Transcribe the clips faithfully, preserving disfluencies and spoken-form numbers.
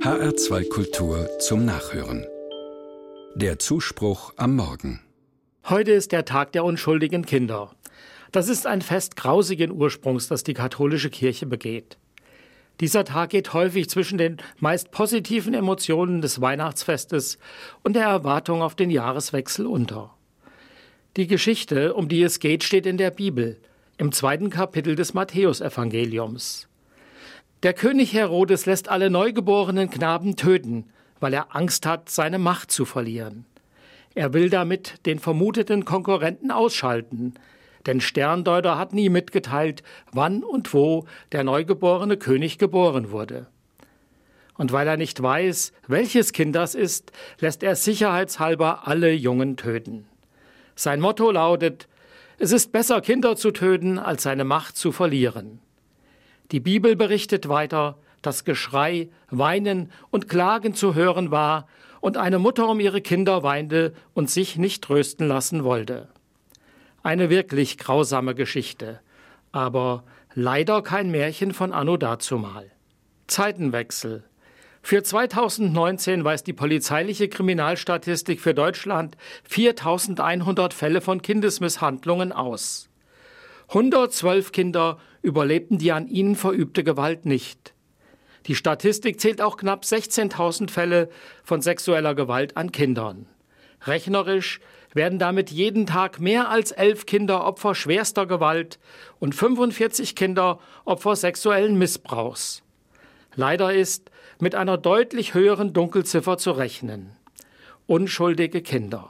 H R zwei Kultur zum Nachhören. Der Zuspruch am Morgen. Heute ist der Tag der unschuldigen Kinder. Das ist ein Fest grausigen Ursprungs, das die katholische Kirche begeht. Dieser Tag geht häufig zwischen den meist positiven Emotionen des Weihnachtsfestes und der Erwartung auf den Jahreswechsel unter. Die Geschichte, um die es geht, steht in der Bibel, im zweiten Kapitel des Matthäusevangeliums. Der König Herodes lässt alle neugeborenen Knaben töten, weil er Angst hat, seine Macht zu verlieren. Er will damit den vermuteten Konkurrenten ausschalten, denn Sterndeuter hat nie mitgeteilt, wann und wo der neugeborene König geboren wurde. Und weil er nicht weiß, welches Kind das ist, lässt er sicherheitshalber alle Jungen töten. Sein Motto lautet: Es ist besser, Kinder zu töten, als seine Macht zu verlieren. Die Bibel berichtet weiter, dass Geschrei, Weinen und Klagen zu hören war und eine Mutter um ihre Kinder weinte und sich nicht trösten lassen wollte. Eine wirklich grausame Geschichte, aber leider kein Märchen von anno dazumal. Zeitenwechsel. Für zweitausendneunzehn weist die polizeiliche Kriminalstatistik für Deutschland viertausendeinhundert Fälle von Kindesmisshandlungen aus. hundertzwölf Kinder überlebten die an ihnen verübte Gewalt nicht. Die Statistik zählt auch knapp sechzehntausend Fälle von sexueller Gewalt an Kindern. Rechnerisch werden damit jeden Tag mehr als elf Kinder Opfer schwerster Gewalt und fünfundvierzig Kinder Opfer sexuellen Missbrauchs. Leider ist mit einer deutlich höheren Dunkelziffer zu rechnen. Unschuldige Kinder.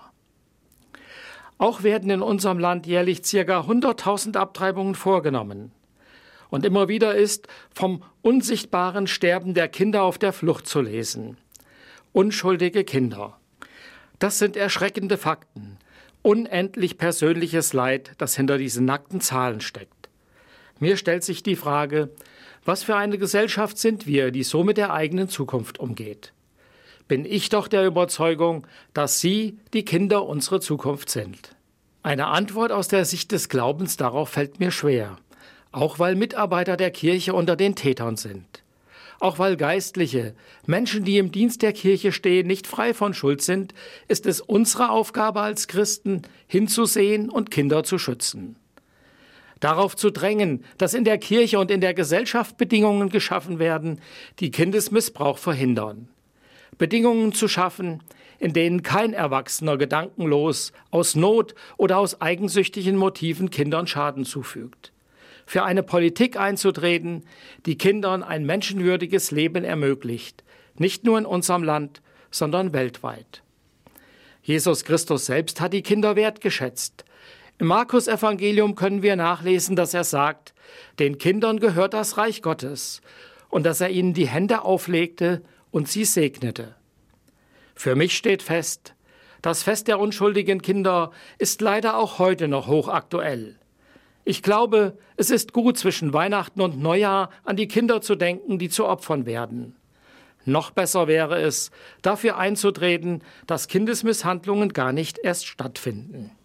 Auch werden in unserem Land jährlich ca. hunderttausend Abtreibungen vorgenommen. Und immer wieder ist vom unsichtbaren Sterben der Kinder auf der Flucht zu lesen. Unschuldige Kinder. Das sind erschreckende Fakten. Unendlich persönliches Leid, das hinter diesen nackten Zahlen steckt. Mir stellt sich die Frage, was für eine Gesellschaft sind wir, die so mit der eigenen Zukunft umgeht? Bin ich doch der Überzeugung, dass Sie, die Kinder, unsere Zukunft sind. Eine Antwort aus der Sicht des Glaubens darauf fällt mir schwer, auch weil Mitarbeiter der Kirche unter den Tätern sind. Auch weil Geistliche, Menschen, die im Dienst der Kirche stehen, nicht frei von Schuld sind, ist es unsere Aufgabe als Christen, hinzusehen und Kinder zu schützen. Darauf zu drängen, dass in der Kirche und in der Gesellschaft Bedingungen geschaffen werden, die Kindesmissbrauch verhindern. Bedingungen zu schaffen, in denen kein Erwachsener gedankenlos, aus Not oder aus eigensüchtigen Motiven Kindern Schaden zufügt. Für eine Politik einzutreten, die Kindern ein menschenwürdiges Leben ermöglicht, nicht nur in unserem Land, sondern weltweit. Jesus Christus selbst hat die Kinder wertgeschätzt. Im Markus-Evangelium können wir nachlesen, dass er sagt, den Kindern gehört das Reich Gottes und dass er ihnen die Hände auflegte und sie segnete. Für mich steht fest, das Fest der unschuldigen Kinder ist leider auch heute noch hochaktuell. Ich glaube, es ist gut, zwischen Weihnachten und Neujahr an die Kinder zu denken, die zu Opfern werden. Noch besser wäre es, dafür einzutreten, dass Kindesmisshandlungen gar nicht erst stattfinden.